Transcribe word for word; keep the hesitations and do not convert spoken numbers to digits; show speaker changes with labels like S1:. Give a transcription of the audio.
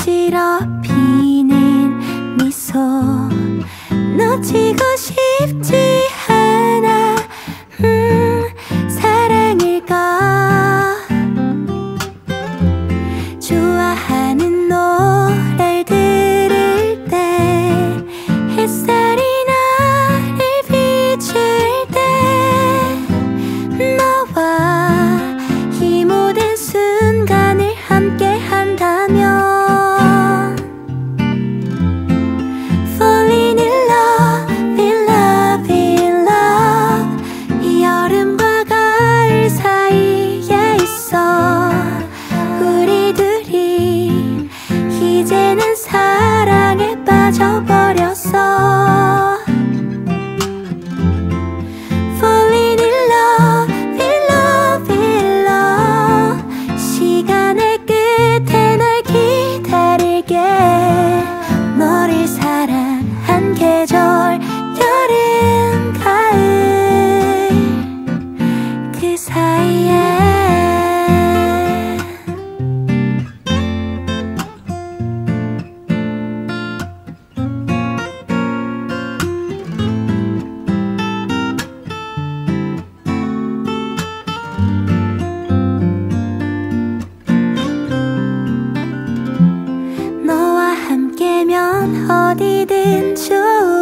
S1: 어지럽히는 미소 놓치고 싶지 않아. 음, 사랑일까? 좋아하는 노래를 들을 때 햇살이 나를 비출 때 너와 이 모든 순간을 함께 한다면 Falling in love, in love, in love. 이 여름과 가을 사이에 있어 우리 둘이 이제는 사랑에 빠져버렸어. Falling in love, in love, in love. 시간의 끝에 널 기다릴게. 너를 사랑한 계절 여름 가을 그 사이에 너와 함께면 어디든 좋아.